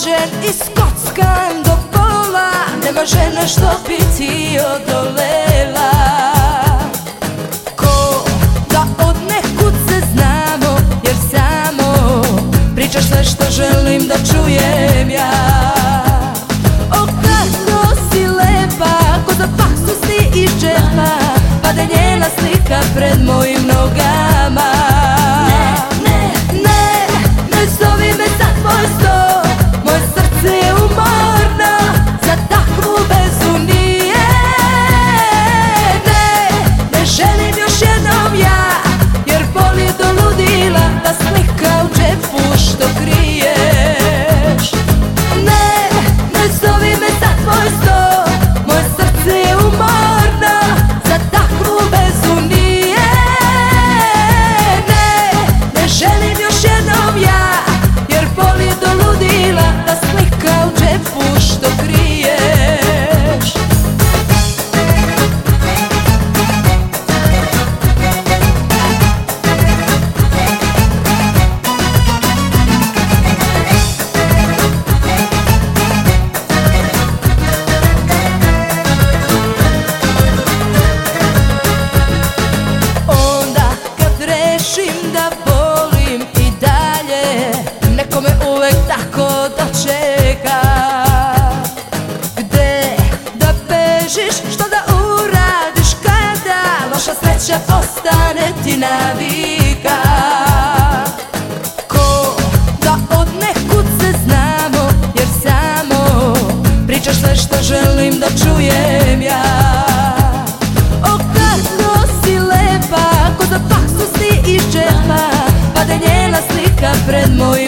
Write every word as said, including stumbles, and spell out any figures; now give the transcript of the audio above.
rođen i skockan do pola, nema žene što bi ti odolela. Ko da od nekud se znamo, jer samo pričaš sve što želim da čujem ja. O kako si lepa, ko za paksusti iz džepa, pade njena slika pred mojim nogama. Ne, ne, ne, ne zovi me za tvoj sto, moje srce je umorno, za takvu vezu nije. Ne, ne želim još jednom ja, jer boli do ludila ta slika u džepu što kriješ. Ne, ne zovi me za tvoj sto, moje srce je umorno, za takvu vezu nije. Ne, ne želim još jednom ja, jer boli do ludila ta slika u džepu što kriješ. Onda kad rešim da volim i dalje, neko me uvek tako dočeka. Gde da bežiš, što da uradiš kada loša sreća postane ti navika. Ko da od nekud se znamo, jer samo pričaš sve što želim da čujem ja. O kako si lepa, ko za paksusti iz džepa, pade njena slika pred mojim